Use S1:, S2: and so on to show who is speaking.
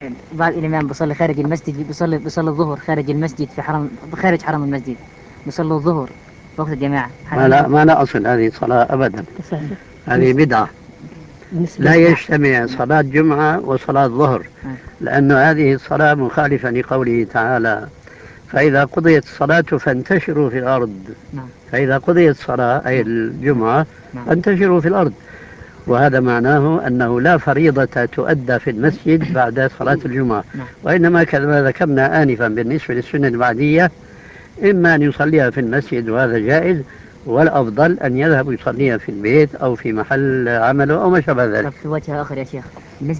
S1: بعض الإمام بيصلي خارج المسجد، بيصلي الظهر خارج المسجد في خارج حرم المسجد، بيصلي الظهر في وقت الجماعة.
S2: ما لا أصل هذه صلاة أبدا، هذه بدعة. لا يجتمع صلاة جمعة وصلاة ظهر، لأن هذه الصلاة مخالفة لقوله تعالى: فإذا قضيت الصلاة فانتشروا في الأرض. فإذا قضيت الصلاة أي الجمعة فانتشروا في الأرض، وهذا معناه أنه لا فريضة تؤدى في المسجد بعد صلاة الجمعة، وإنما كما ذكرنا آنفا بالنسبة للسنة البعدية إما أن يصليها في المسجد وهذا جائز، والأفضل أن يذهب يصليها في البيت أو في محل عمله أو ما شابه ذلك.
S1: في وجه آخر يا شيخ، بالنسبة